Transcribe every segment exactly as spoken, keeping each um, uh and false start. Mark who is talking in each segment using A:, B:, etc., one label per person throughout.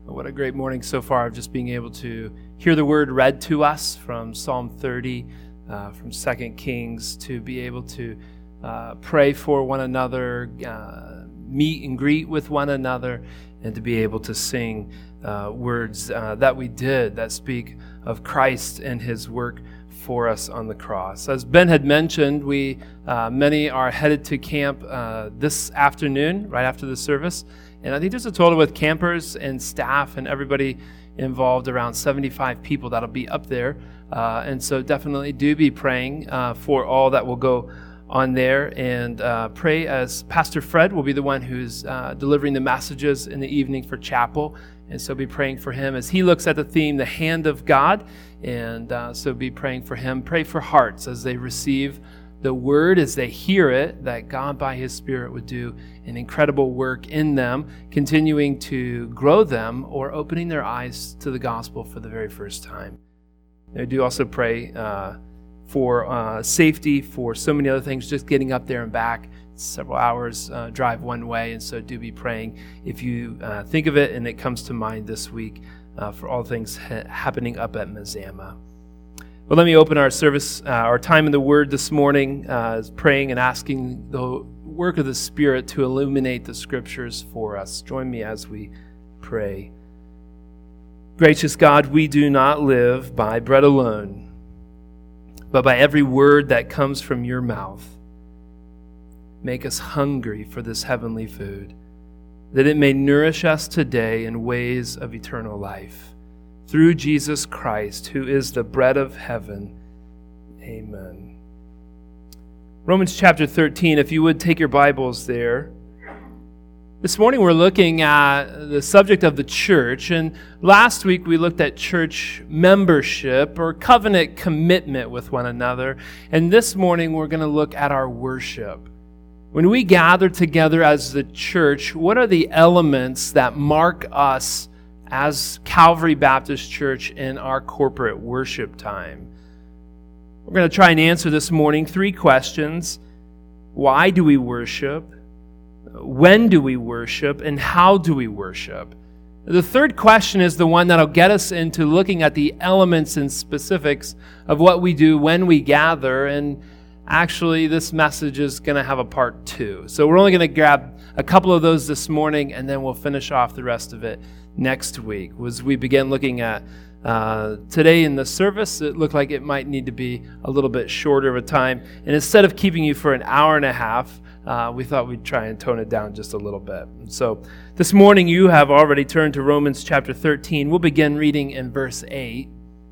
A: What a great morning so far of just being able to hear the word read to us from Psalm thirty, uh, from Second Kings, to be able to uh, pray for one another, uh, meet and greet with one another, and to be able to sing uh, words uh, that we did that speak of Christ and his work for us on the cross. As Ben had mentioned, we uh, many are headed to camp uh, this afternoon, right after the service. And I think there's a total with campers and staff and everybody involved, around seventy-five people that'll be up there. Uh, and so definitely do be praying uh, for all that will go on there. And uh, pray as Pastor Fred will be the one who's uh, delivering the messages in the evening for chapel. And so be praying for him as he looks at the theme, the hand of God. And uh, so be praying for him. Pray for hearts as they receive the word, as they hear it, that God by his Spirit would do an incredible work in them, continuing to grow them or opening their eyes to the gospel for the very first time. I do also pray uh, for uh, safety, for so many other things, just getting up there and back. It's several hours uh, drive one way, and so do be praying if you uh, think of it and it comes to mind this week uh, for all things ha- happening up at Mazama. Well, let me open our service, uh, our time in the Word this morning, uh, praying and asking the work of the Spirit to illuminate the Scriptures for us. Join me as we pray. Gracious God, we do not live by bread alone, but by every word that comes from your mouth. Make us hungry for this heavenly food, that it may nourish us today in ways of eternal life. Through Jesus Christ, who is the bread of heaven. Amen. Romans chapter thirteen, if you would take your Bibles there. This morning we're looking at the subject of the church, and last week we looked at church membership or covenant commitment with one another, and this morning we're going to look at our worship. When we gather together as the church, what are the elements that mark us as Calvary Baptist Church in our corporate worship time? We're going to try and answer this morning three questions. Why do we worship? When do we worship? And how do we worship? The third question is the one that'll get us into looking at the elements and specifics of what we do when we gather. And actually, this message is going to have a part two. So we're only going to grab a couple of those this morning, and then we'll finish off the rest of it next week. As we begin looking at uh, today in the service, it looked like it might need to be a little bit shorter of a time. And instead of keeping you for an hour and a half, uh, we thought we'd try and tone it down just a little bit. And so this morning you have already turned to Romans chapter thirteen. We'll begin reading in verse eight.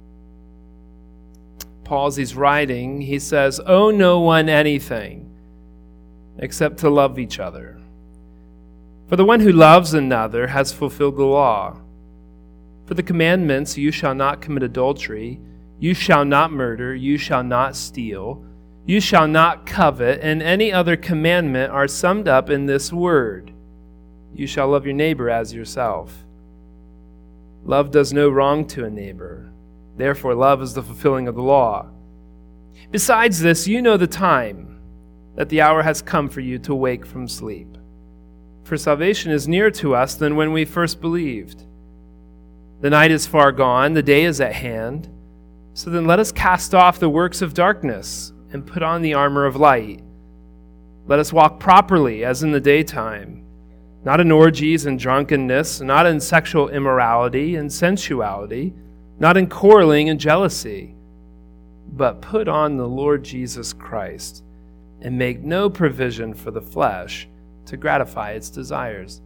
A: Paul, as he's writing, he says, "Owe no one anything except to love each other. For the one who loves another has fulfilled the law. For the commandments, you shall not commit adultery, you shall not murder, you shall not steal, you shall not covet, and any other commandment are summed up in this word: you shall love your neighbor as yourself. Love does no wrong to a neighbor. Therefore, love is the fulfilling of the law. Besides this, you know the time, that the hour has come for you to wake from sleep. For salvation is nearer to us than when we first believed. The night is far gone, the day is at hand. So then let us cast off the works of darkness and put on the armor of light. Let us walk properly as in the daytime, not in orgies and drunkenness, not in sexual immorality and sensuality, not in quarreling and jealousy, but put on the Lord Jesus Christ and make no provision for the flesh to gratify its desires."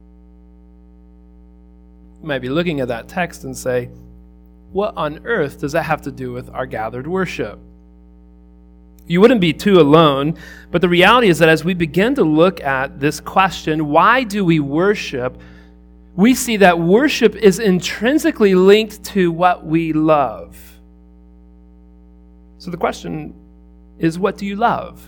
A: You might be looking at that text and say, what on earth does that have to do with our gathered worship? You wouldn't be too alone, but the reality is that as we begin to look at this question, why do we worship, we see that worship is intrinsically linked to what we love. So the question is, what do you love?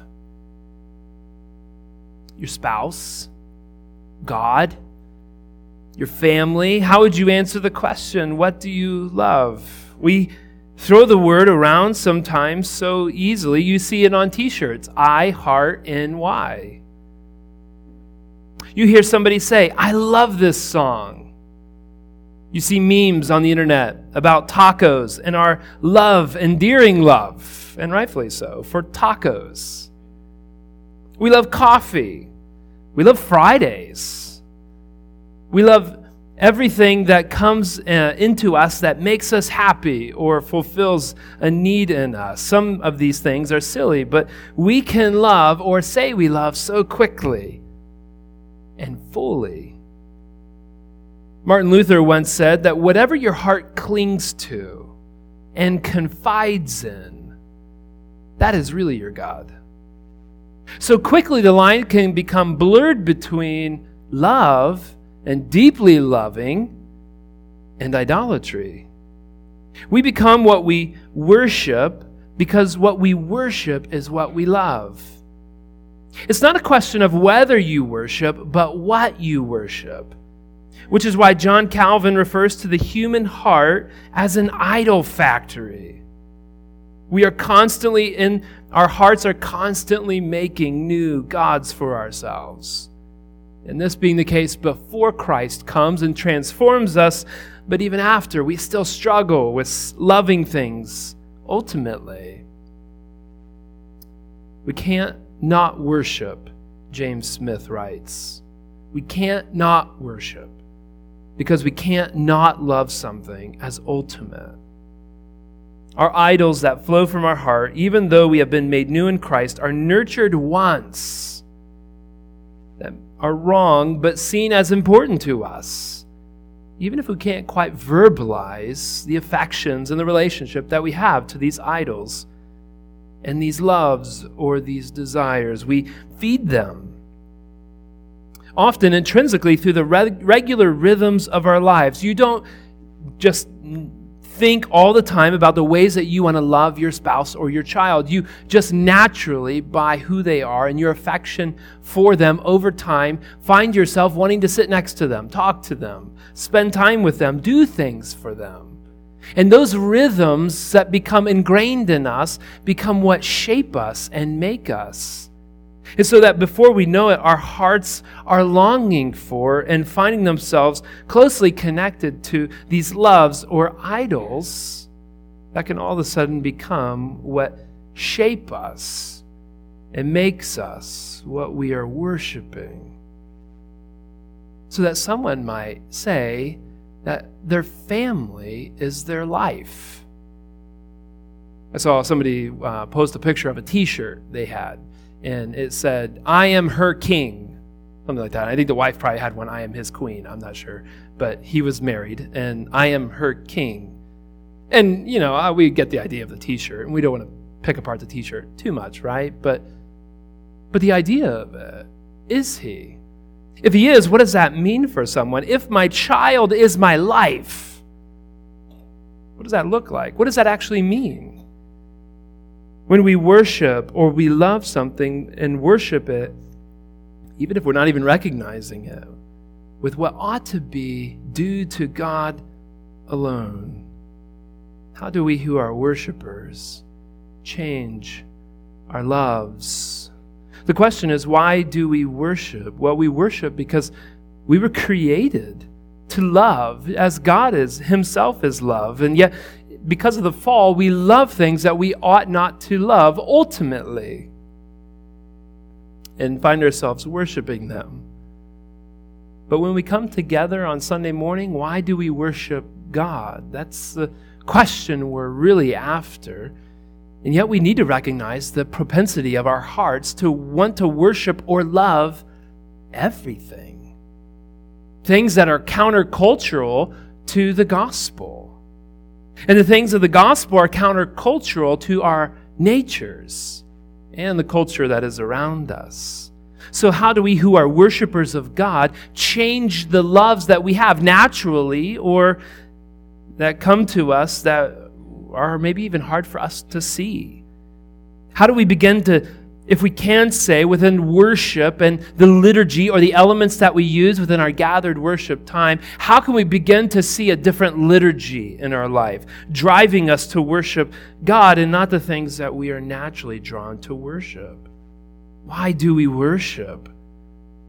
A: Your spouse? God? Your family? How would you answer the question, what do you love? We throw the word around sometimes so easily. You see it on t-shirts, I heart N Y. You hear somebody say, I love this song. You see memes on the internet about tacos and our love, endearing love, and rightfully so, for tacos. We love coffee. We love Fridays. We love everything that comes uh, into us that makes us happy or fulfills a need in us. Some of these things are silly, but we can love or say we love so quickly and fully. Martin Luther once said that whatever your heart clings to and confides in, that is really your God. So quickly the line can become blurred between love and deeply loving and idolatry. We become what we worship because what we worship is what we love. It's not a question of whether you worship, but what you worship. Which is why John Calvin refers to the human heart as an idol factory. We are constantly in, our hearts are constantly making new gods for ourselves. And this being the case before Christ comes and transforms us, but even after, we still struggle with loving things ultimately. We can't not worship, James Smith writes. We can't not worship because we can't not love something as ultimate. Our idols that flow from our heart, even though we have been made new in Christ, are nurtured once, that are wrong but seen as important to us, even if we can't quite verbalize the affections and the relationship that we have to these idols and these loves or these desires. We feed them, often intrinsically through the reg- regular rhythms of our lives. You don't just think all the time about the ways that you want to love your spouse or your child. You just naturally, by who they are and your affection for them over time, find yourself wanting to sit next to them, talk to them, spend time with them, do things for them. And those rhythms that become ingrained in us become what shape us and make us. And so that before we know it, our hearts are longing for and finding themselves closely connected to these loves or idols that can all of a sudden become what shape us and makes us what we are worshiping. So that someone might say that their family is their life. I saw somebody uh, post a picture of a t-shirt they had. And it said, "I am her king," something like that. I think the wife probably had one, "I am his queen." I'm not sure. But he was married, and "I am her king." And, you know, we get the idea of the t-shirt, and we don't want to pick apart the t-shirt too much, right? But, but the idea of it, is he? If he is, what does that mean for someone? If my child is my life, what does that look like? What does that actually mean? When we worship or we love something and worship it, even if we're not even recognizing it, with what ought to be due to God alone, how do we who are worshipers change our loves? The question is, why do we worship? Well, we worship because we were created to love as God is, Himself is love. And yet, because of the fall, we love things that we ought not to love ultimately and find ourselves worshiping them. But when we come together on Sunday morning, why do we worship God? That's the question we're really after. And yet we need to recognize the propensity of our hearts to want to worship or love everything. Things that are countercultural to the gospel. And the things of the gospel are countercultural to our natures and the culture that is around us. So how do we who are worshipers of God change the loves that we have naturally or that come to us that are maybe even hard for us to see? How do we begin to, if we can say, within worship and the liturgy or the elements that we use within our gathered worship time, how can we begin to see a different liturgy in our life, driving us to worship God and not the things that we are naturally drawn to worship? Why do we worship?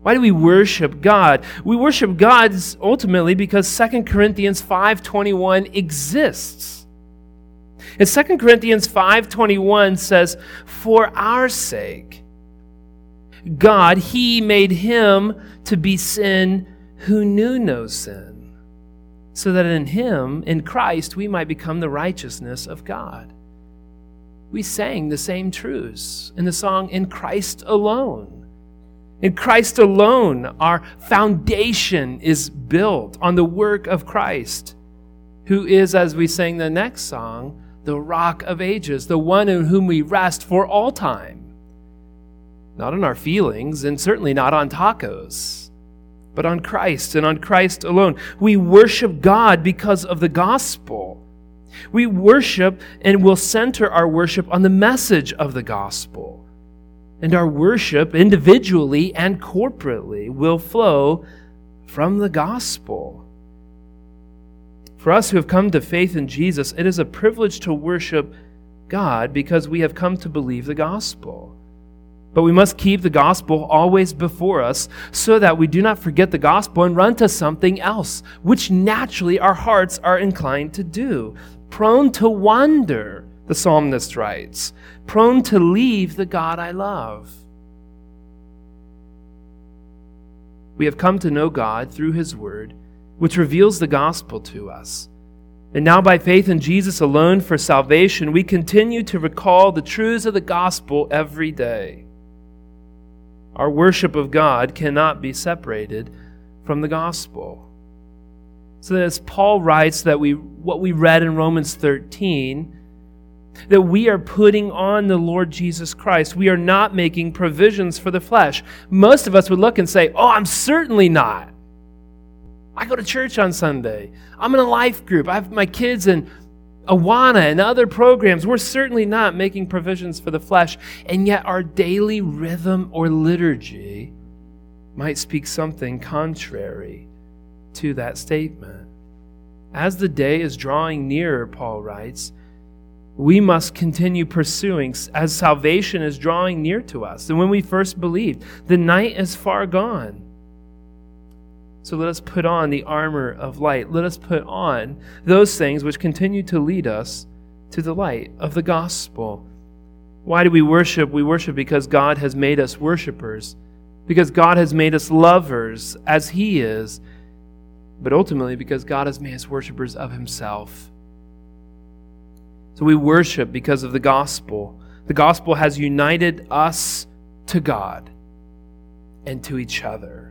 A: Why do we worship God? We worship God ultimately because Second Corinthians five twenty-one exists. And Second Corinthians five twenty-one says, "For our sake, God, He made Him to be sin who knew no sin, so that in Him, in Christ, we might become the righteousness of God." We sang the same truths in the song, "In Christ Alone." In Christ alone, our foundation is built on the work of Christ, who is, as we sang the next song, the Rock of Ages, the one in whom we rest for all time. Not on our feelings, and certainly not on tacos, but on Christ and on Christ alone. We worship God because of the gospel. We worship and will center our worship on the message of the gospel. And our worship, individually and corporately, will flow from the gospel. For us who have come to faith in Jesus, it is a privilege to worship God because we have come to believe the gospel. But we must keep the gospel always before us so that we do not forget the gospel and run to something else, which naturally our hearts are inclined to do. Prone to wander, the psalmist writes, prone to leave the God I love. We have come to know God through His Word, which reveals the gospel to us. And now by faith in Jesus alone for salvation, we continue to recall the truths of the gospel every day. Our worship of God cannot be separated from the gospel. So that as Paul writes that we what we read in Romans thirteen, that we are putting on the Lord Jesus Christ. We are not making provisions for the flesh. Most of us would look and say, "Oh, I'm certainly not. I go to church on Sunday. I'm in a life group. I have my kids in Awana and other programs." We're certainly not making provisions for the flesh. And yet our daily rhythm or liturgy might speak something contrary to that statement. As the day is drawing nearer, Paul writes, we must continue pursuing as salvation is drawing near to us. And when we first believed, the night is far gone. So let us put on the armor of light. Let us put on those things which continue to lead us to the light of the gospel. Why do we worship? We worship because God has made us worshipers, because God has made us lovers as He is, but ultimately because God has made us worshipers of Himself. So we worship because of the gospel. The gospel has united us to God and to each other.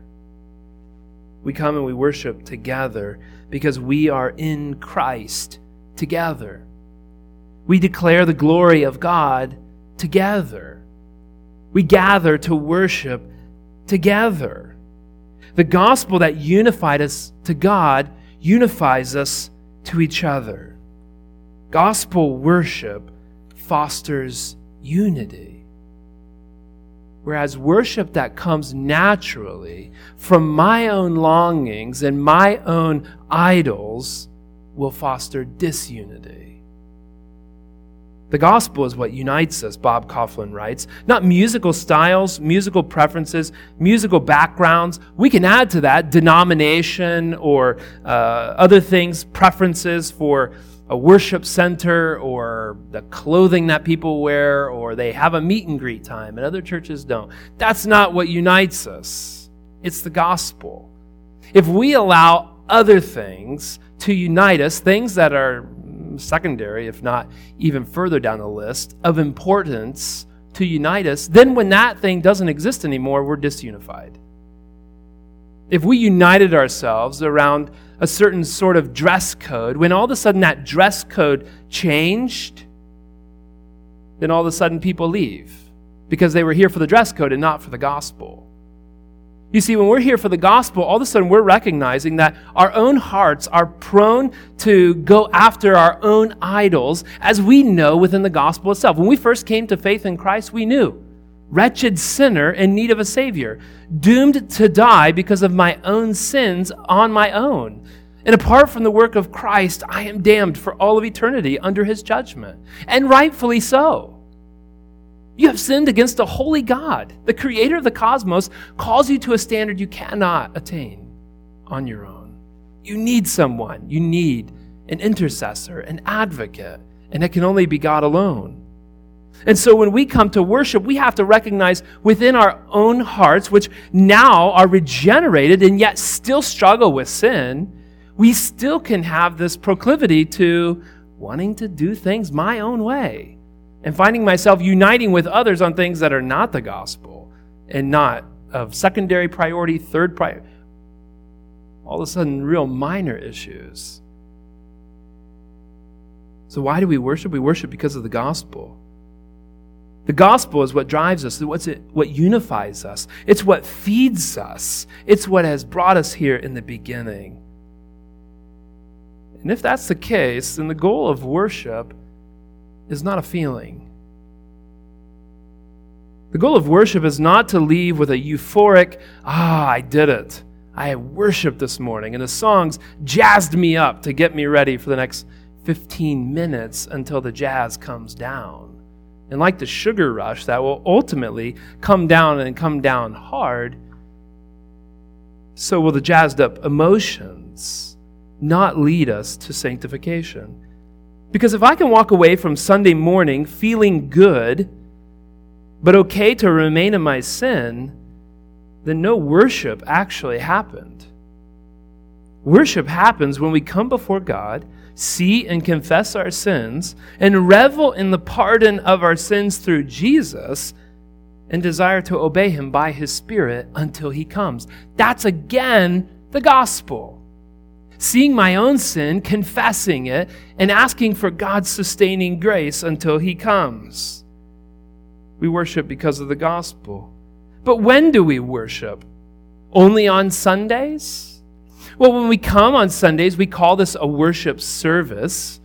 A: We come and we worship together because we are in Christ together. We declare the glory of God together. We gather to worship together. The gospel that unified us to God unifies us to each other. Gospel worship fosters unity. Whereas worship that comes naturally from my own longings and my own idols will foster disunity. The gospel is what unites us, Bob Coughlin writes. Not musical styles, musical preferences, musical backgrounds. We can add to that denomination or uh, other things, preferences for a worship center or the clothing that people wear, or they have a meet and greet time and other churches don't. That's not what unites us. It's the gospel. If we allow other things to unite us, things that are secondary, if not even further down the list, of importance to unite us, then when that thing doesn't exist anymore, we're disunified. If we united ourselves around a certain sort of dress code, when all of a sudden that dress code changed, then all of a sudden people leave because they were here for the dress code and not for the gospel. You see, when we're here for the gospel, all of a sudden we're recognizing that our own hearts are prone to go after our own idols, as we know within the gospel itself. When we first came to faith in Christ, we knew. Wretched sinner in need of a Savior, doomed to die because of my own sins on my own. And apart from the work of Christ, I am damned for all of eternity under His judgment. And rightfully so. You have sinned against a holy God. The creator of the cosmos calls you to a standard you cannot attain on your own. You need someone. You need an intercessor, an advocate, and it can only be God alone. And so when we come to worship, we have to recognize within our own hearts, which now are regenerated and yet still struggle with sin, we still can have this proclivity to wanting to do things my own way and finding myself uniting with others on things that are not the gospel and not of secondary priority, third priority, all of a sudden real minor issues. So why do we worship? We worship because of the gospel. The gospel is what drives us, what's it, what unifies us. It's what feeds us. It's what has brought us here in the beginning. And if that's the case, then the goal of worship is not a feeling. The goal of worship is not to leave with a euphoric, ah, I did it. I worshiped this morning, and the songs jazzed me up to get me ready for the next fifteen minutes until the jazz comes down. And like the sugar rush that will ultimately come down and come down hard, so will the jazzed up emotions not lead us to sanctification. Because if I can walk away from Sunday morning feeling good, but okay to remain in my sin, then no worship actually happened. Worship happens when we come before God, see and confess our sins, and revel in the pardon of our sins through Jesus, and desire to obey Him by His Spirit until He comes. That's again the gospel. Seeing my own sin, confessing it, and asking for God's sustaining grace until He comes. We worship because of the gospel. But when do we worship? Only on Sundays? Well, when we come on Sundays, we call this a worship service.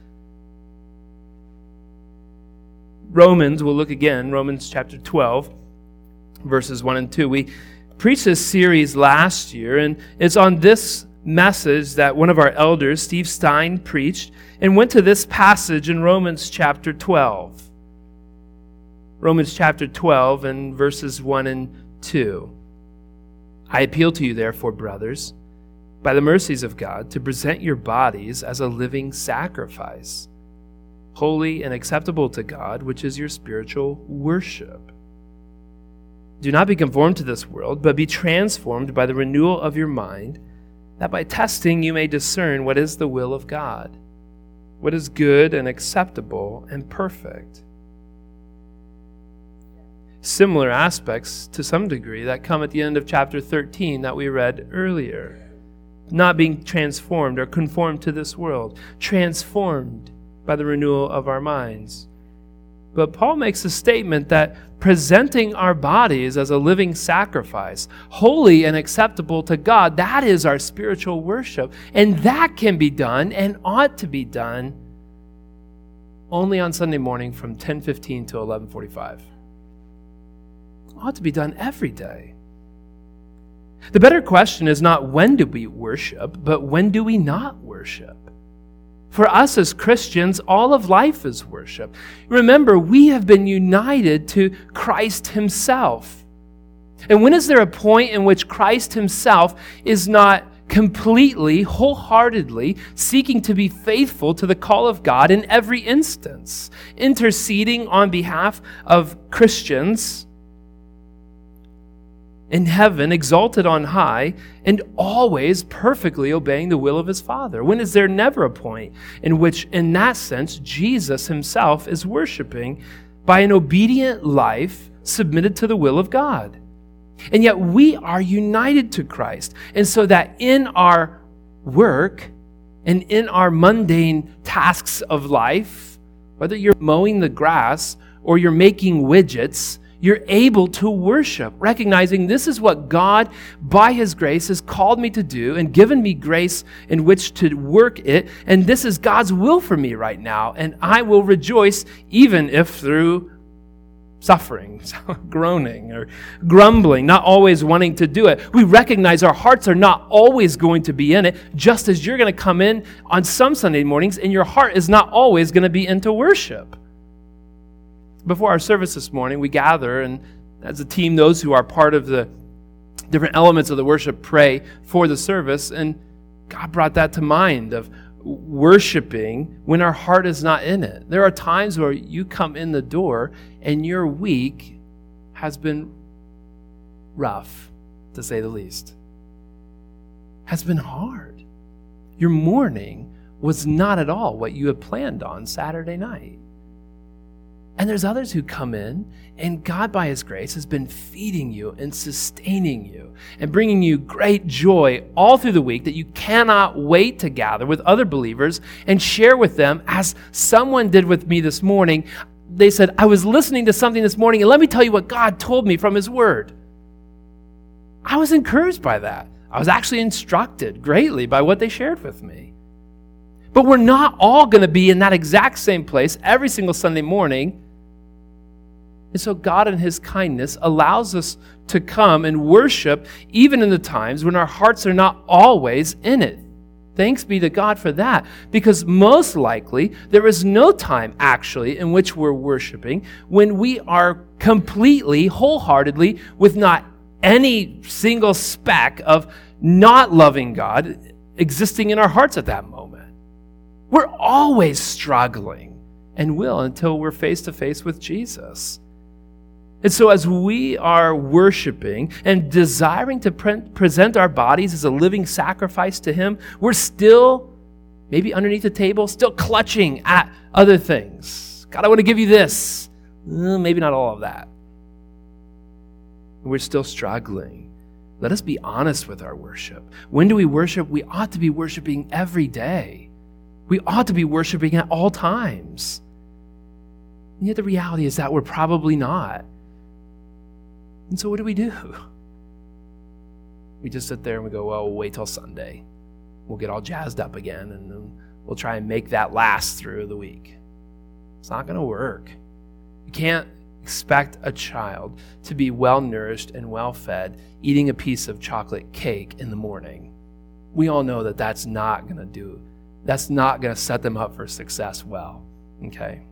A: Romans, we'll look again, Romans chapter twelve, verses one and two. We preached this series last year, and it's on this message that one of our elders, Steve Stein, preached and went to this passage in Romans chapter twelve. Romans chapter twelve and verses one and two. I appeal to you, therefore, brothers, by the mercies of God, to present your bodies as a living sacrifice, holy and acceptable to God, which is your spiritual worship. Do not be conformed to this world, but be transformed by the renewal of your mind, that by testing you may discern what is the will of God, what is good and acceptable and perfect. Similar aspects, to some degree, that come at the end of chapter thirteen that we read earlier. Not being transformed or conformed to this world, transformed by the renewal of our minds. But Paul makes a statement that presenting our bodies as a living sacrifice, holy and acceptable to God, that is our spiritual worship. And that can be done and ought to be done only on Sunday morning from ten fifteen to eleven forty-five. Ought to be done every day. The better question is not when do we worship, but when do we not worship? For us as Christians, all of life is worship. Remember, we have been united to Christ Himself. And when is there a point in which Christ Himself is not completely, wholeheartedly seeking to be faithful to the call of God in every instance, interceding on behalf of Christians in heaven, exalted on high, and always perfectly obeying the will of His Father? When is there never a point in which, in that sense, Jesus Himself is worshiping by an obedient life submitted to the will of God? And yet we are united to Christ. And so that in our work and in our mundane tasks of life, whether you're mowing the grass or you're making widgets, you're able to worship, recognizing this is what God, by His grace, has called me to do and given me grace in which to work it. And this is God's will for me right now. And I will rejoice even if through suffering, groaning, or grumbling, not always wanting to do it. We recognize our hearts are not always going to be in it, just as you're going to come in on some Sunday mornings and your heart is not always going to be into worship. Before our service this morning, we gather, and as a team, those who are part of the different elements of the worship pray for the service, and God brought that to mind of worshiping when our heart is not in it. There are times where you come in the door and your week has been rough, to say the least. Has been hard. Your morning was not at all what you had planned on Saturday night. And there's others who come in, and God, by His grace, has been feeding you and sustaining you and bringing you great joy all through the week that you cannot wait to gather with other believers and share with them, as someone did with me this morning. They said, I was listening to something this morning, and let me tell you what God told me from His Word. I was encouraged by that. I was actually instructed greatly by what they shared with me. But we're not all going to be in that exact same place every single Sunday morning. And so God in His kindness allows us to come and worship even in the times when our hearts are not always in it. Thanks be to God for that, because most likely there is no time actually in which we're worshiping when we are completely, wholeheartedly, with not any single speck of not loving God existing in our hearts at that moment. We're always struggling and will until we're face to face with Jesus. And so as we are worshiping and desiring to pre- present our bodies as a living sacrifice to Him, we're still, maybe underneath the table, still clutching at other things. God, I want to give you this. Uh, maybe not all of that. We're still struggling. Let us be honest with our worship. When do we worship? We ought to be worshiping every day. We ought to be worshiping at all times. And yet the reality is that we're probably not. And so what do we do? We just sit there and we go, well, we'll wait till Sunday. We'll get all jazzed up again, and then we'll try and make that last through the week. It's not going to work. You can't expect a child to be well-nourished and well-fed eating a piece of chocolate cake in the morning. We all know that that's not going to do, that's not going to set them up for success well, okay?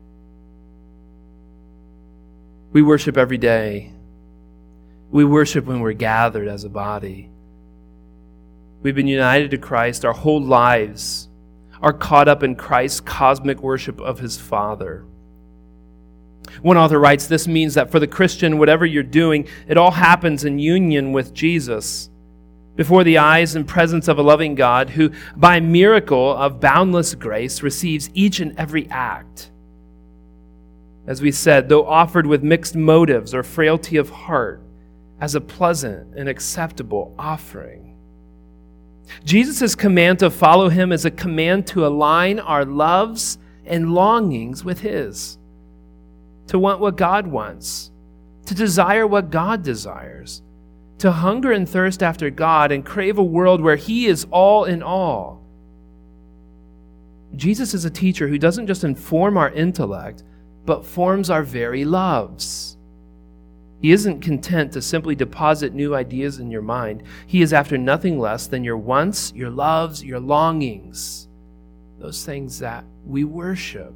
A: We worship every day. We worship when we're gathered as a body. We've been united to Christ. Our whole lives are caught up in Christ's cosmic worship of His Father. One author writes, this means that for the Christian, whatever you're doing, it all happens in union with Jesus, before the eyes and presence of a loving God who, by miracle of boundless grace, receives each and every act. As we said, though offered with mixed motives or frailty of heart, as a pleasant and acceptable offering. Jesus' command to follow Him is a command to align our loves and longings with His, to want what God wants, to desire what God desires, to hunger and thirst after God and crave a world where He is all in all. Jesus is a teacher who doesn't just inform our intellect, but forms our very loves. He isn't content to simply deposit new ideas in your mind. He is after nothing less than your wants, your loves, your longings, those things that we worship.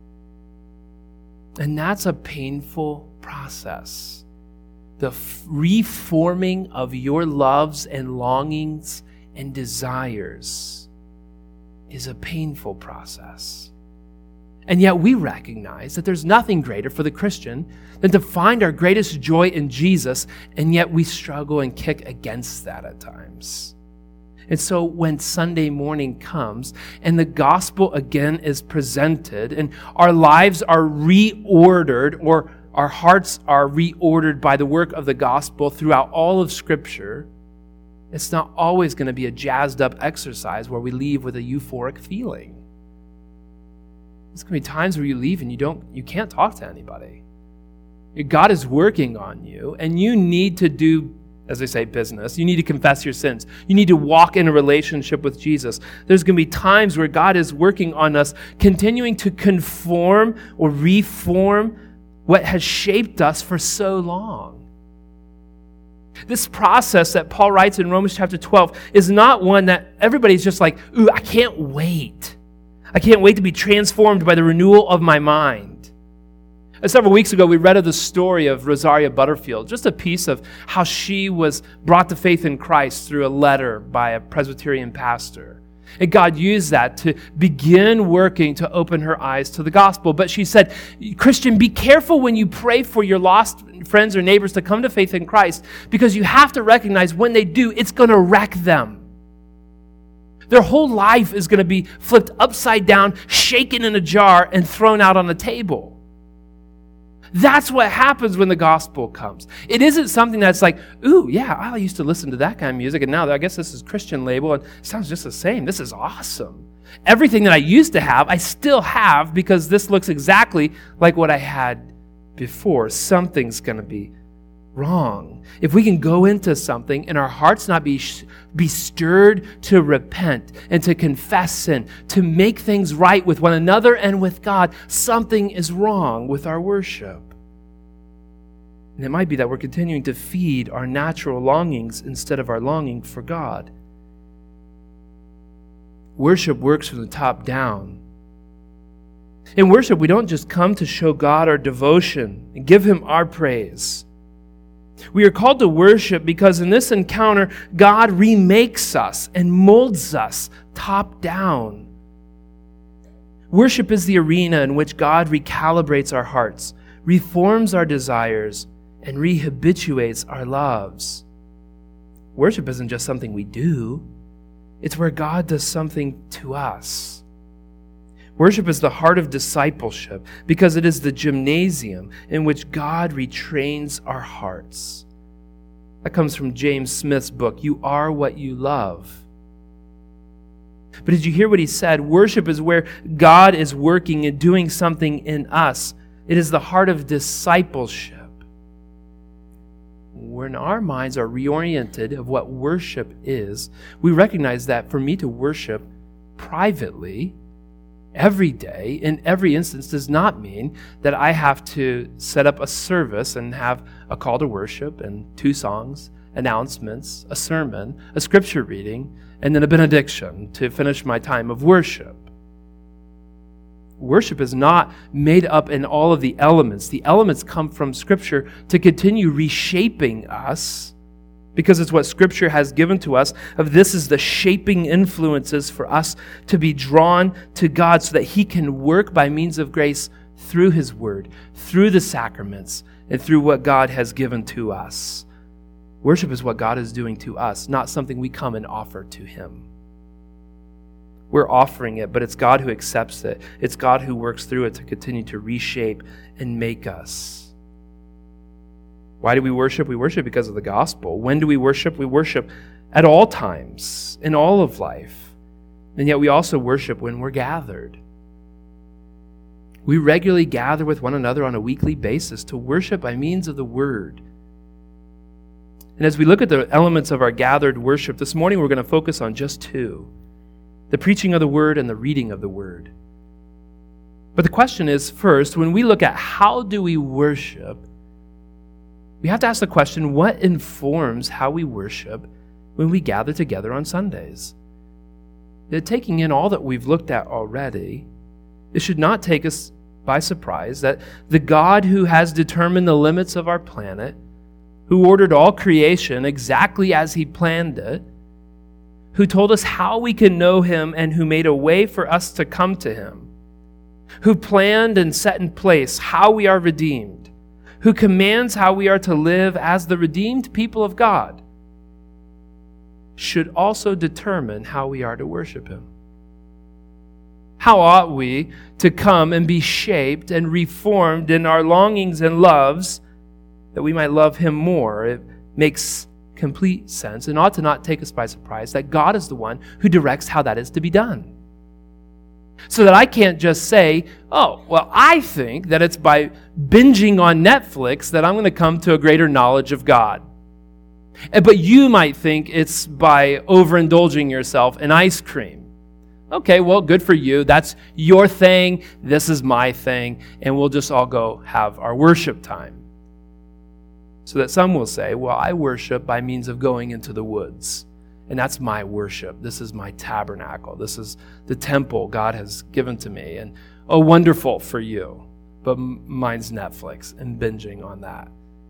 A: And that's a painful process. The f- reforming of your loves and longings and desires is a painful process. And yet we recognize that there's nothing greater for the Christian than to find our greatest joy in Jesus, and yet we struggle and kick against that at times. And so when Sunday morning comes and the gospel again is presented and our lives are reordered, or our hearts are reordered by the work of the gospel throughout all of Scripture, it's not always going to be a jazzed up exercise where we leave with a euphoric feeling. There's going to be times where you leave and you don't, you can't talk to anybody. God is working on you, and you need to do, as they say, business. You need to confess your sins. You need to walk in a relationship with Jesus. There's going to be times where God is working on us, continuing to conform or reform what has shaped us for so long. This process that Paul writes in Romans chapter twelve is not one that everybody's just like, ooh, I can't wait. I can't wait to be transformed by the renewal of my mind. Uh, Several weeks ago, we read of the story of Rosaria Butterfield, just a piece of how she was brought to faith in Christ through a letter by a Presbyterian pastor. And God used that to begin working to open her eyes to the gospel. But she said, Christian, be careful when you pray for your lost friends or neighbors to come to faith in Christ, because you have to recognize when they do, it's going to wreck them. Their whole life is going to be flipped upside down, shaken in a jar, and thrown out on the table. That's what happens when the gospel comes. It isn't something that's like, ooh, yeah, I used to listen to that kind of music, and now I guess this is Christian label, and it sounds just the same. This is awesome. Everything that I used to have, I still have, because this looks exactly like what I had before. Something's going to be wrong. If we can go into something and our hearts not be be stirred to repent and to confess sin, to make things right with one another and with God, something is wrong with our worship. And it might be that we're continuing to feed our natural longings instead of our longing for God. Worship works from the top down. In worship, we don't just come to show God our devotion and give Him our praise. We are called to worship because in this encounter, God remakes us and molds us top down. Worship is the arena in which God recalibrates our hearts, reforms our desires, and rehabituates our loves. Worship isn't just something we do. It's where God does something to us. Worship is the heart of discipleship because it is the gymnasium in which God retrains our hearts. That comes from James Smith's book, You Are What You Love. But did you hear what he said? Worship is where God is working and doing something in us. It is the heart of discipleship. When our minds are reoriented of what worship is, we recognize that for me to worship privately every day, in every instance, does not mean that I have to set up a service and have a call to worship and two songs, announcements, a sermon, a scripture reading, and then a benediction to finish my time of worship. Worship is not made up in all of the elements. The elements come from Scripture to continue reshaping us, because it's what Scripture has given to us. Of this is the shaping influences for us to be drawn to God so that He can work by means of grace through His Word, through the sacraments, and through what God has given to us. Worship is what God is doing to us, not something we come and offer to Him. We're offering it, but it's God who accepts it. It's God who works through it to continue to reshape and make us. Why do we worship? We worship because of the gospel. When do we worship? We worship at all times, in all of life. And yet we also worship when we're gathered. We regularly gather with one another on a weekly basis to worship by means of the Word. And as we look at the elements of our gathered worship, this morning we're going to focus on just two: the preaching of the Word and the reading of the Word. But the question is, first, when we look at how do we worship, we have to ask the question, what informs how we worship when we gather together on Sundays? That taking in all that we've looked at already, it should not take us by surprise that the God who has determined the limits of our planet, who ordered all creation exactly as He planned it, who told us how we can know Him and who made a way for us to come to Him, who planned and set in place how we are redeemed, who commands how we are to live as the redeemed people of God, should also determine how we are to worship Him. How ought we to come and be shaped and reformed in our longings and loves that we might love Him more? It makes complete sense and ought to not take us by surprise that God is the one who directs how that is to be done. So that I can't just say, oh, well, I think that it's by binging on Netflix that I'm going to come to a greater knowledge of God. But you might think it's by overindulging yourself in ice cream. Okay, well, good for you. That's your thing. This is my thing. And we'll just all go have our worship time. So that some will say, well, I worship by means of going into the woods. And that's my worship. This is my tabernacle. This is the temple God has given to me. And oh, wonderful for you. but mine's Netflix and binging on that.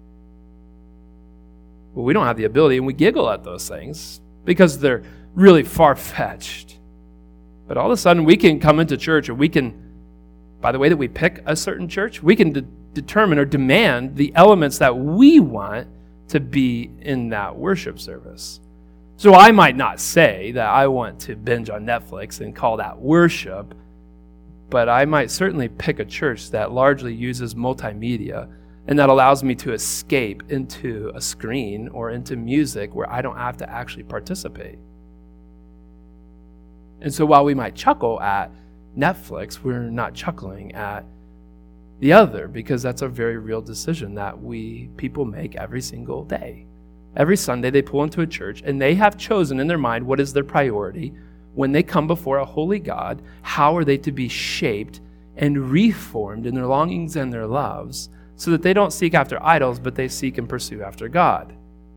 A: Well, we don't have the ability, and we giggle at those things because they're really far-fetched. But all of a sudden, we can come into church, and we can, by the way that we pick a certain church, we can de- determine or demand the elements that we want to be in that worship service. So I might not say that I want to binge on Netflix and call that worship, but I might certainly pick a church that largely uses multimedia and that allows me to escape into a screen or into music where I don't have to actually participate. And so while we might chuckle at Netflix, we're not chuckling at the other, because that's a very real decision that we people make every single day. Every Sunday they pull into a church and they have chosen in their mind what is their priority. When they come before a holy God, how are they to be shaped and reformed in their longings and their loves so that they don't seek after idols, but they seek and pursue after God?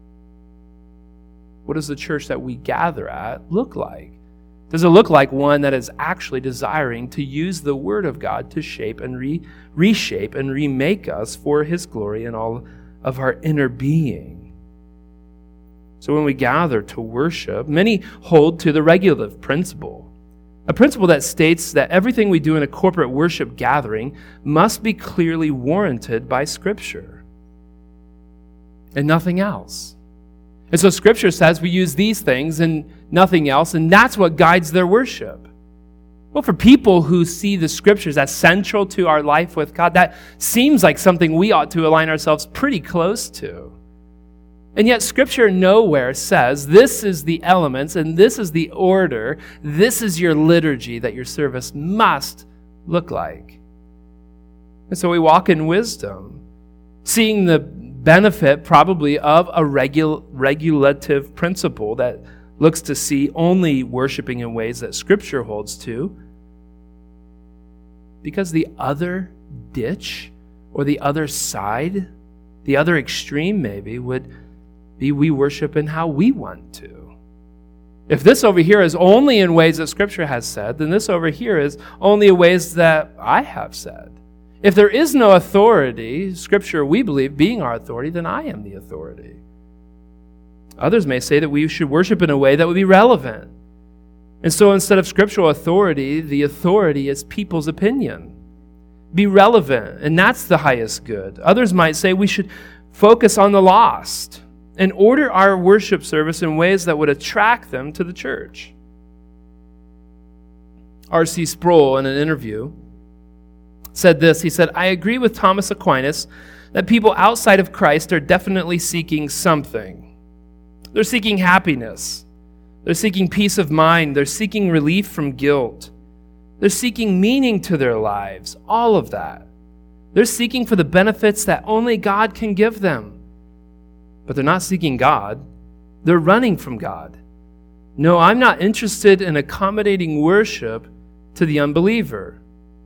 A: What does the church that we gather at look like? Does it look like one that is actually desiring to use the Word of God to shape and re- reshape and remake us for His glory in all of our inner being? So when we gather to worship, many hold to the regulative principle, a principle that states that everything we do in a corporate worship gathering must be clearly warranted by Scripture and nothing else. And so Scripture says we use these things and nothing else, and that's what guides their worship. Well, for people who see the Scriptures as central to our life with God, that seems like something we ought to align ourselves pretty close to. And yet Scripture nowhere says this is the elements and this is the order, this is your liturgy that your service must look like. And so we walk in wisdom, seeing the benefit probably of a regul- regulative principle that looks to see only worshiping in ways that Scripture holds to, because the other ditch or the other side, the other extreme maybe, would be we worship in how we want to. If this over here is only in ways that Scripture has said, then this over here is only in ways that I have said. If there is no authority, Scripture, we believe, being our authority, then I am the authority. Others may say that we should worship in a way that would be relevant. And so instead of scriptural authority, the authority is people's opinion. Be relevant, and that's the highest good. Others might say we should focus on the lost and order our worship service in ways that would attract them to the church. R C Sproul, in an interview, said this. He said, "I agree with Thomas Aquinas that people outside of Christ are definitely seeking something. They're seeking happiness. They're seeking peace of mind. They're seeking relief from guilt. They're seeking meaning to their lives, all of that. They're seeking for the benefits that only God can give them. But they're not seeking God. They're running from God. No, I'm not interested in accommodating worship to the unbeliever."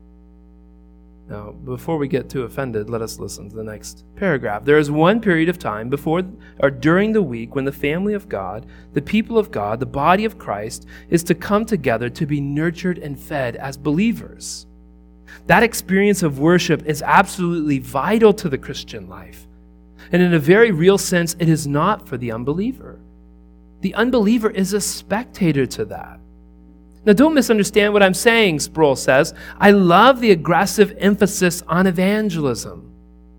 A: Now, before we get too offended, let us listen to the next paragraph. "There is one period of time before or during the week when the family of God, the people of God, the body of Christ, is to come together to be nurtured and fed as believers. That experience of worship is absolutely vital to the Christian life. And in a very real sense, it is not for the unbeliever. The unbeliever is a spectator to that. Now, don't misunderstand what I'm saying," Sproul says. "I love the aggressive emphasis on evangelism.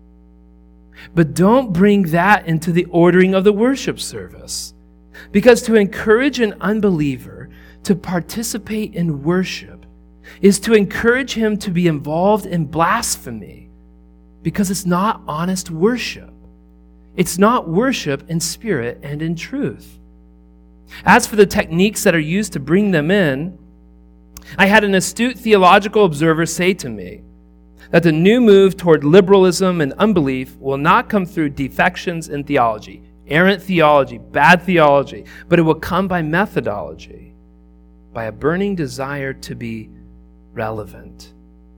A: But don't bring that into the ordering of the worship service. Because to encourage an unbeliever to participate in worship is to encourage him to be involved in blasphemy, because it's not honest worship. It's not worship in spirit and in truth. As for the techniques that are used to bring them in, I had an astute theological observer say to me that the new move toward liberalism and unbelief will not come through defections in theology, errant theology, bad theology, but it will come by methodology, by a burning desire to be relevant."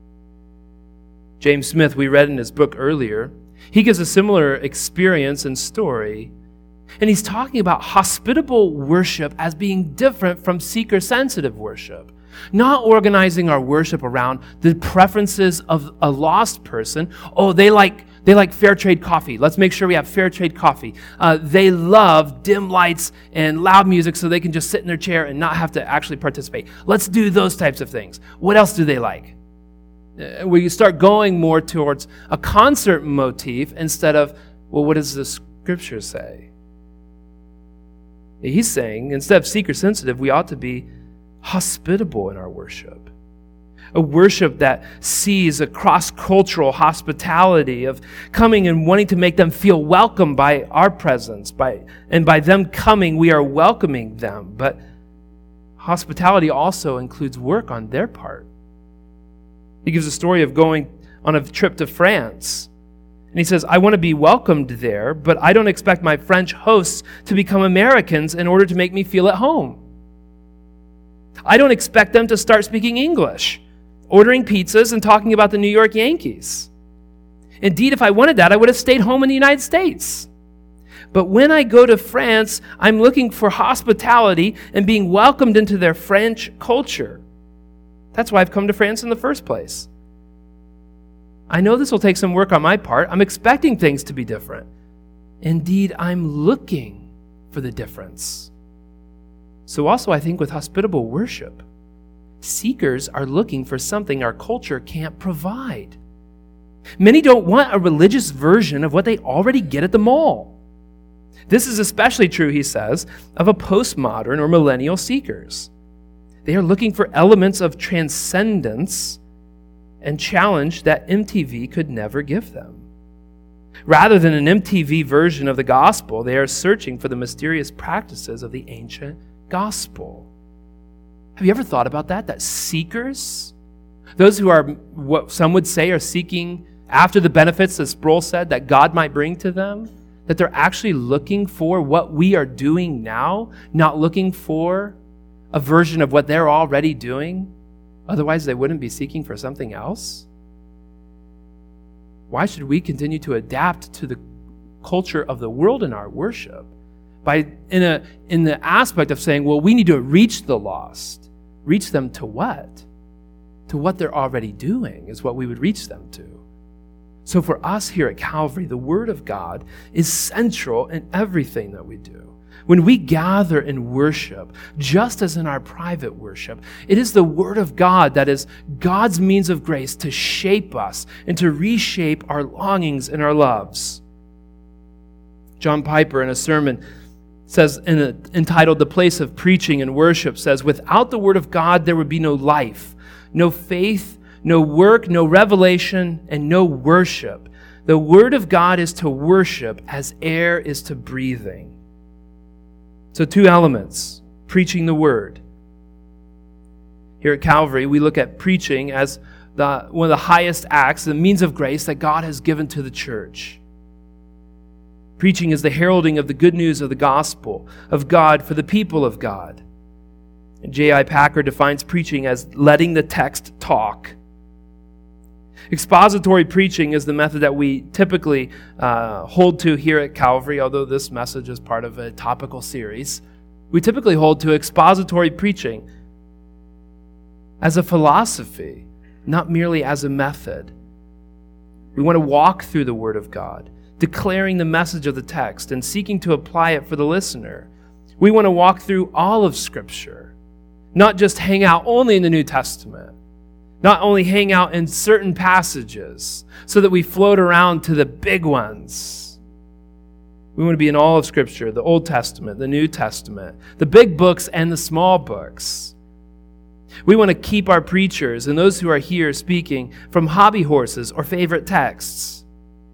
A: James Smith, we read in his book earlier, he gives a similar experience and story. And he's talking about hospitable worship as being different from seeker-sensitive worship. Not organizing our worship around the preferences of a lost person. Oh, they like they like fair trade coffee. Let's make sure we have fair trade coffee. Uh, they love dim lights and loud music so they can just sit in their chair and not have to actually participate. Let's do those types of things. What else do they like? Uh, we start going more towards a concert motif instead of, well, what does the Scripture say? He's saying, instead of seeker-sensitive, we ought to be hospitable in our worship. A worship that sees a cross-cultural hospitality of coming and wanting to make them feel welcome by our presence. By, and by them coming, we are welcoming them. But hospitality also includes work on their part. He gives a story of going on a trip to France. And he says, I want to be welcomed there, but I don't expect my French hosts to become Americans in order to make me feel at home. I don't expect them to start speaking English, ordering pizzas and talking about the New York Yankees. Indeed, if I wanted that, I would have stayed home in the United States. But when I go to France, I'm looking for hospitality and being welcomed into their French culture. That's why I've come to France in the first place. I know this will take some work on my part. I'm expecting things to be different. Indeed, I'm looking for the difference. So also, I think with hospitable worship, seekers are looking for something our culture can't provide. Many don't want a religious version of what they already get at the mall. This is especially true, he says, of a postmodern or millennial seekers. They are looking for elements of transcendence and challenge that M T V could never give them. Rather than an M T V version of the gospel, they are searching for the mysterious practices of the ancient gospel. Have you ever thought about that? That seekers, those who are what some would say are seeking after the benefits, as Sproul said, that God might bring to them, that they're actually looking for what we are doing now, not looking for a version of what they're already doing. Otherwise, they wouldn't be seeking for something else. Why should we continue to adapt to the culture of the world in our worship? By in a in the aspect of saying, well, we need to reach the lost. Reach them to what? To what they're already doing is what we would reach them to. So for us here at Calvary, the Word of God is central in everything that we do. When we gather in worship, just as in our private worship, it is the Word of God that is God's means of grace to shape us and to reshape our longings and our loves. John Piper, in a sermon, says, in a, entitled "The Place of Preaching and Worship," says, without the Word of God, there would be no life, no faith, no work, no revelation, and no worship. The Word of God is to worship as air is to breathing. So two elements, preaching the Word. Here at Calvary, we look at preaching as the, one of the highest acts, the means of grace that God has given to the church. Preaching is the heralding of the good news of the gospel of God for the people of God. And J I Packer defines preaching as letting the text talk. Expository preaching is the method that we typically uh, hold to here at Calvary, although this message is part of a topical series. We typically hold to expository preaching as a philosophy, not merely as a method. We want to walk through the Word of God, declaring the message of the text and seeking to apply it for the listener. We want to walk through all of Scripture, not just hang out only in the New Testament. Not only hang out in certain passages so that we float around to the big ones. We want to be in all of Scripture, the Old Testament, the New Testament, the big books and the small books. We want to keep our preachers and those who are here speaking from hobby horses or favorite texts.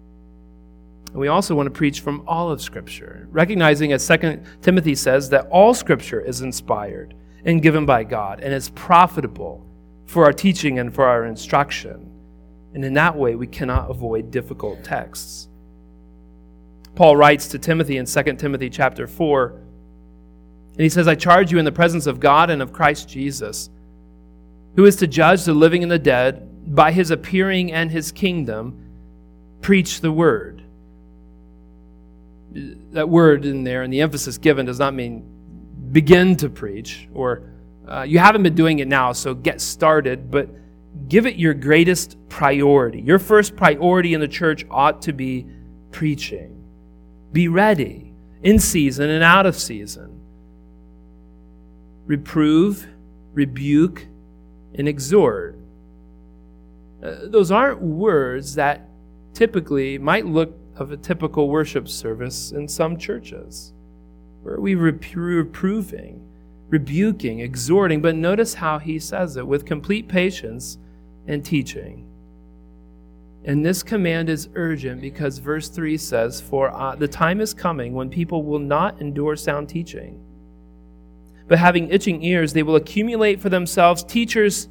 A: And we also want to preach from all of Scripture, recognizing, as Second Timothy says, that all Scripture is inspired and given by God and is profitable for our teaching and for our instruction. And in that way, we cannot avoid difficult texts. Paul writes to Timothy in Second Timothy chapter four, and he says, I charge you in the presence of God and of Christ Jesus, who is to judge the living and the dead, by his appearing and his kingdom, preach the word. That word in there, and the emphasis given, does not mean begin to preach or uh, you haven't been doing it now, so get started, but give it your greatest priority. Your first priority in the church ought to be preaching. Be ready, in season and out of season. Reprove, rebuke, and exhort. Uh, those aren't words that typically might look of a typical worship service in some churches, where we rep- reproving, rebuking, exhorting, but notice how he says it, with complete patience and teaching. And this command is urgent because verse three says, For uh, the time is coming when people will not endure sound teaching, but having itching ears, they will accumulate for themselves teachers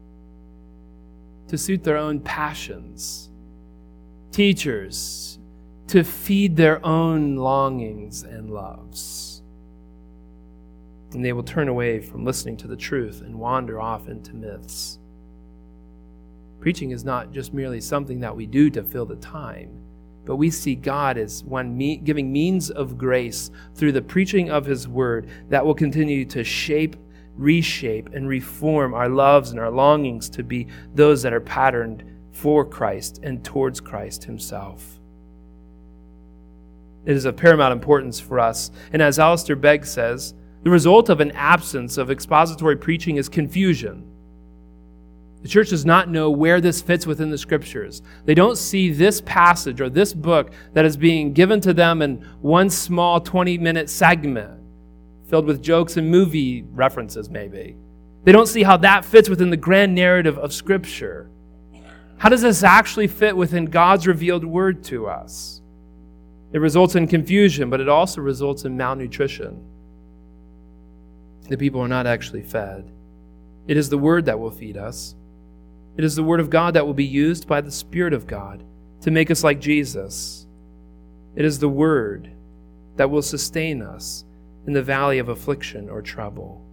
A: to suit their own passions, teachers to feed their own longings and loves. And they will turn away from listening to the truth and wander off into myths. Preaching is not just merely something that we do to fill the time, but we see God as one me- giving means of grace through the preaching of His Word that will continue to shape, reshape, and reform our loves and our longings to be those that are patterned for Christ and towards Christ Himself. It is of paramount importance for us. And as Alistair Begg says, the result of an absence of expository preaching is confusion. The church does not know where this fits within the Scriptures. They don't see this passage or this book that is being given to them in one small twenty-minute segment filled with jokes and movie references, maybe. They don't see how that fits within the grand narrative of Scripture. How does this actually fit within God's revealed Word to us? It results in confusion, but it also results in malnutrition. The people are not actually fed. It is the Word that will feed us. It is the Word of God that will be used by the Spirit of God to make us like Jesus. It is the Word that will sustain us in the valley of affliction or trouble.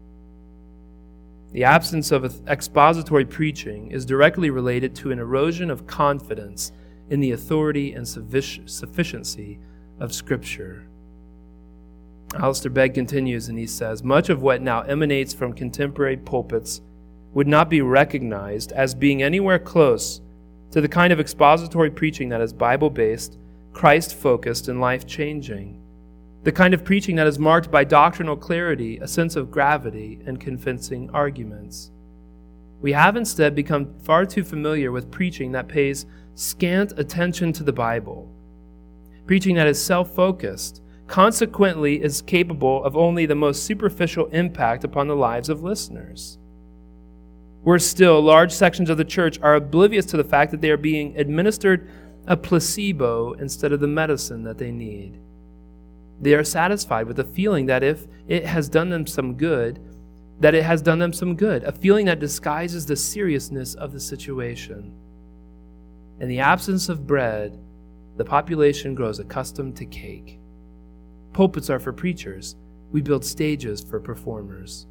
A: The absence of expository preaching is directly related to an erosion of confidence in the authority and sufficiency of Scripture. Alistair Begg continues and he says, Much of what now emanates from contemporary pulpits would not be recognized as being anywhere close to the kind of expository preaching that is Bible-based, Christ-focused, and life-changing. The kind of preaching that is marked by doctrinal clarity, a sense of gravity, and convincing arguments. We have instead become far too familiar with preaching that pays scant attention to the Bible. Preaching that is self-focused, consequently is capable of only the most superficial impact upon the lives of listeners. Worse still, large sections of the church are oblivious to the fact that they are being administered a placebo instead of the medicine that they need. They are satisfied with the feeling that if it has done them some good, that it has done them some good, a feeling that disguises the seriousness of the situation. In the absence of bread, the population grows accustomed to cake. Pulpits are for preachers. We build stages for performers.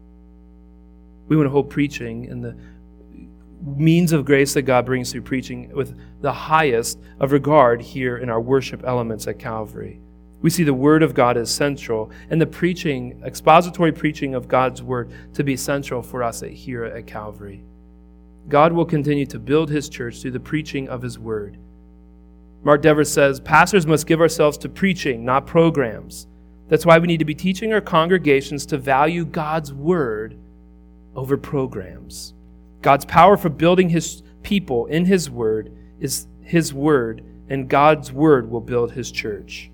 A: We want to hold preaching and the means of grace that God brings through preaching with the highest of regard here in our worship elements at Calvary. We see the Word of God as central, and the preaching, expository preaching of God's Word to be central for us at, here at Calvary. God will continue to build His church through the preaching of His Word. Mark Dever says, pastors must give ourselves to preaching, not programs. That's why we need to be teaching our congregations to value God's Word over programs. God's power for building His people in His Word is His Word, and God's Word will build His church.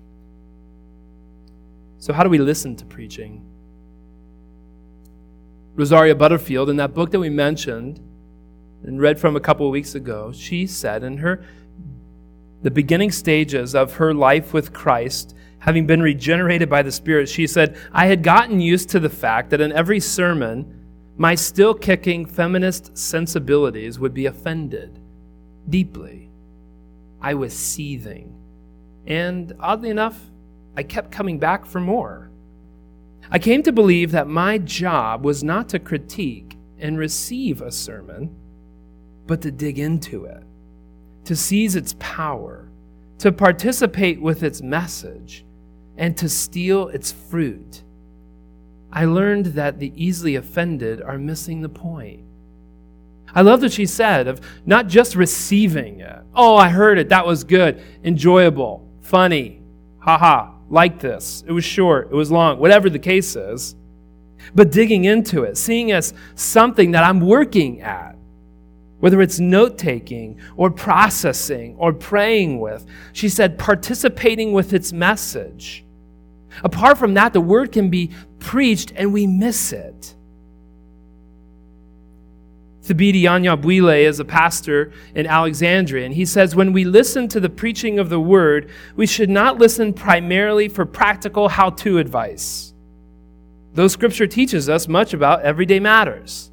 A: So how do we listen to preaching? Rosaria Butterfield, in that book that we mentioned and read from a couple of weeks ago, she said in her the beginning stages of her life with Christ, having been regenerated by the Spirit, she said, I had gotten used to the fact that in every sermon, my still-kicking feminist sensibilities would be offended deeply. I was seething. And oddly enough, I kept coming back for more. I came to believe that my job was not to critique and receive a sermon, but to dig into it, to seize its power, to participate with its message, and to steal its fruit. I learned that the easily offended are missing the point. I love what she said of not just receiving it. Oh, I heard it. That was good. Enjoyable. Funny. Haha. Like this. It was short. It was long. Whatever the case is. But digging into it. Seeing it as something that I'm working at. Whether it's note-taking or processing or praying with. She said participating with its message. Apart from that, the word can be preached and we miss it. Thabiti Anyabwile is a pastor in Alexandria, and he says, when we listen to the preaching of the word, we should not listen primarily for practical how-to advice, though Scripture teaches us much about everyday matters.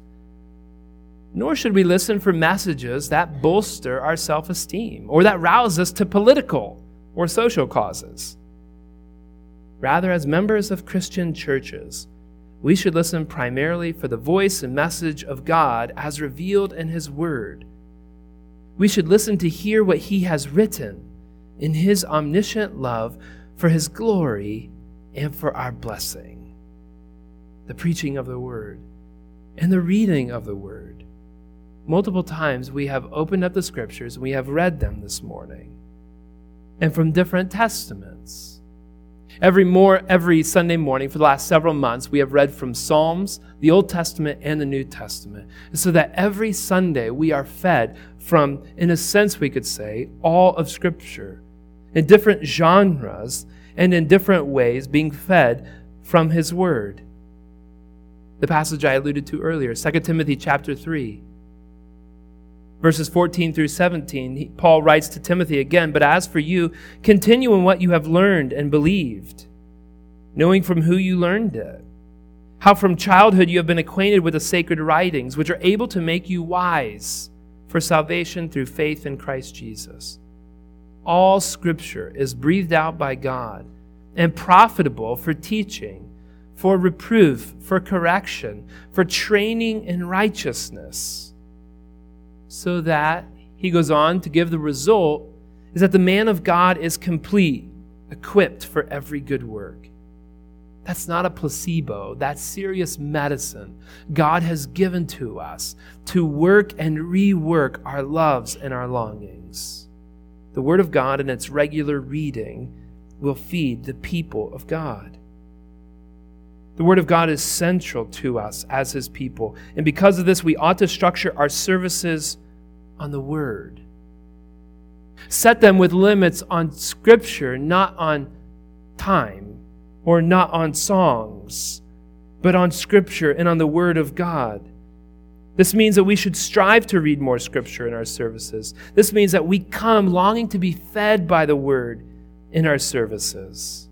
A: Nor should we listen for messages that bolster our self-esteem or that rouse us to political or social causes. Rather, as members of Christian churches, we should listen primarily for the voice and message of God as revealed in His Word. We should listen to hear what He has written in His omniscient love for His glory and for our blessing. The preaching of the Word and the reading of the Word. Multiple times we have opened up the Scriptures and we have read them this morning. And from different testaments. Every more, every Sunday morning for the last several months, we have read from Psalms, the Old Testament, and the New Testament. And so that every Sunday we are fed from, in a sense we could say, all of Scripture, in different genres and in different ways being fed from His Word. The passage I alluded to earlier, Second Timothy chapter three. Verses fourteen through seventeen, Paul writes to Timothy again, but as for you, continue in what you have learned and believed, knowing from who you learned it, how from childhood you have been acquainted with the sacred writings, which are able to make you wise for salvation through faith in Christ Jesus. All Scripture is breathed out by God and profitable for teaching, for reproof, for correction, for training in righteousness, so that, he goes on to give the result, is that the man of God is complete, equipped for every good work. That's not a placebo. That's serious medicine God has given to us to work and rework our loves and our longings. The Word of God and its regular reading will feed the people of God. The Word of God is central to us as His people. And because of this, we ought to structure our services on the Word. Set them with limits on Scripture, not on time or not on songs, but on Scripture and on the Word of God. This means that we should strive to read more Scripture in our services. This means that we come longing to be fed by the Word in our services.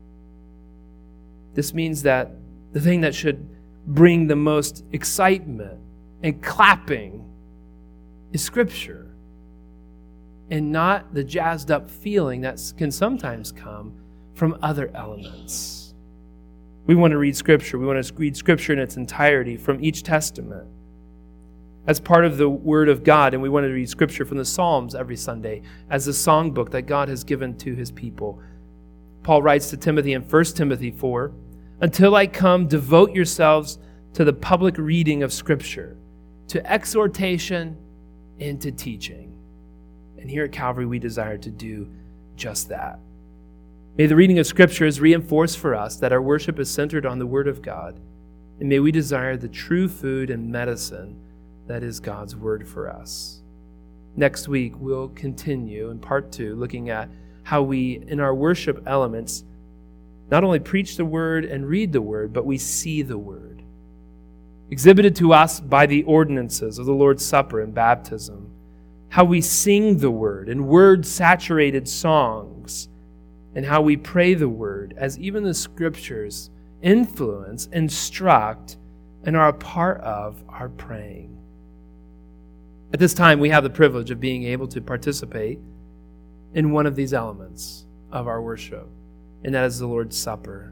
A: This means that the thing that should bring the most excitement and clapping is Scripture, and not the jazzed up feeling that can sometimes come from other elements. We want to read Scripture. We want to read Scripture in its entirety from each testament as part of the Word of God, and we want to read Scripture from the Psalms every Sunday as a songbook that God has given to His people. Paul writes to Timothy in First Timothy four, until I come, devote yourselves to the public reading of Scripture, to exhortation and to teaching. And here at Calvary, we desire to do just that. May the reading of Scriptures reinforce for us that our worship is centered on the Word of God, and may we desire the true food and medicine that is God's Word for us. Next week, we'll continue in part two, looking at how we, in our worship elements, not only preach the Word and read the Word, but we see the Word, exhibited to us by the ordinances of the Lord's Supper and baptism, how we sing the Word in word-saturated songs, and how we pray the Word as even the Scriptures influence, instruct, and are a part of our praying. At this time, we have the privilege of being able to participate in one of these elements of our worship, and that is the Lord's Supper.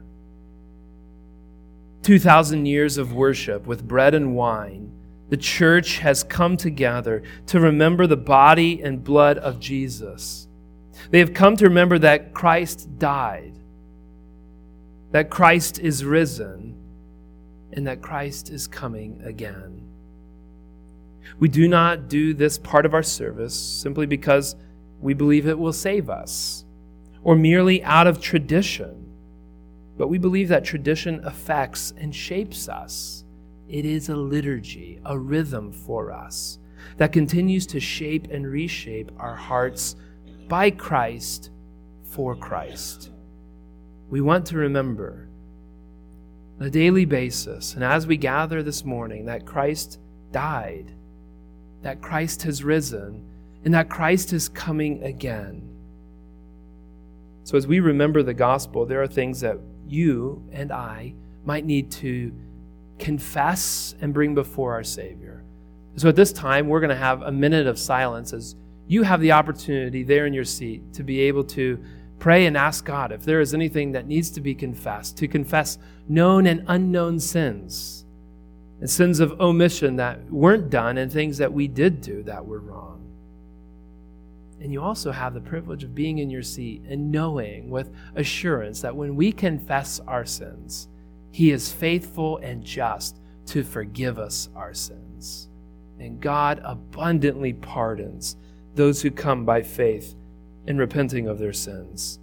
A: two thousand years of worship with bread and wine, the church has come together to remember the body and blood of Jesus. They have come to remember that Christ died, that Christ is risen, and that Christ is coming again. We do not do this part of our service simply because we believe it will save us, or merely out of tradition, but we believe that tradition affects and shapes us. It is a liturgy, a rhythm for us that continues to shape and reshape our hearts by Christ, for Christ. We want to remember on a daily basis, and as we gather this morning, that Christ died, that Christ has risen, and that Christ is coming again. So as we remember the gospel, there are things that you and I might need to confess and bring before our Savior. So at this time, we're going to have a minute of silence as you have the opportunity there in your seat to be able to pray and ask God if there is anything that needs to be confessed, to confess known and unknown sins, and sins of omission that weren't done, and things that we did do that were wrong. And you also have the privilege of being in your seat and knowing with assurance that when we confess our sins, He is faithful and just to forgive us our sins. And God abundantly pardons those who come by faith in repenting of their sins.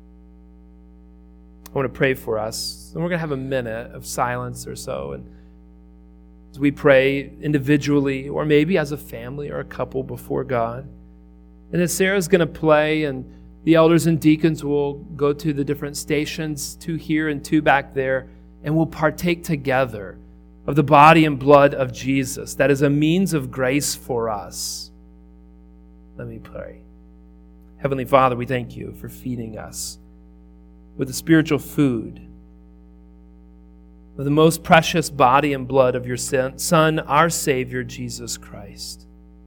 A: I want to pray for us, and we're going to have a minute of silence or so. And as we pray individually, or maybe as a family or a couple before God, and as Sarah's going to play, and the elders and deacons will go to the different stations, two here and two back there, and we'll partake together of the body and blood of Jesus that is a means of grace for us. Let me pray. Heavenly Father, we thank you for feeding us with the spiritual food of the most precious body and blood of your Son, our Savior, Jesus Christ,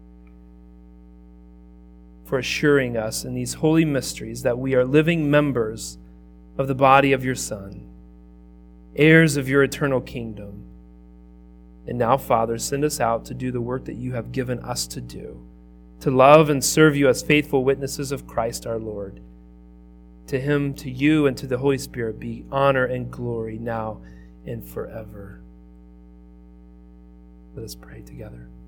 A: for assuring us in these holy mysteries that we are living members of the body of your Son, heirs of your eternal kingdom. And now, Father, send us out to do the work that you have given us to do, to love and serve you as faithful witnesses of Christ our Lord. To him, to you, and to the Holy Spirit be honor and glory now and forever. Let us pray together.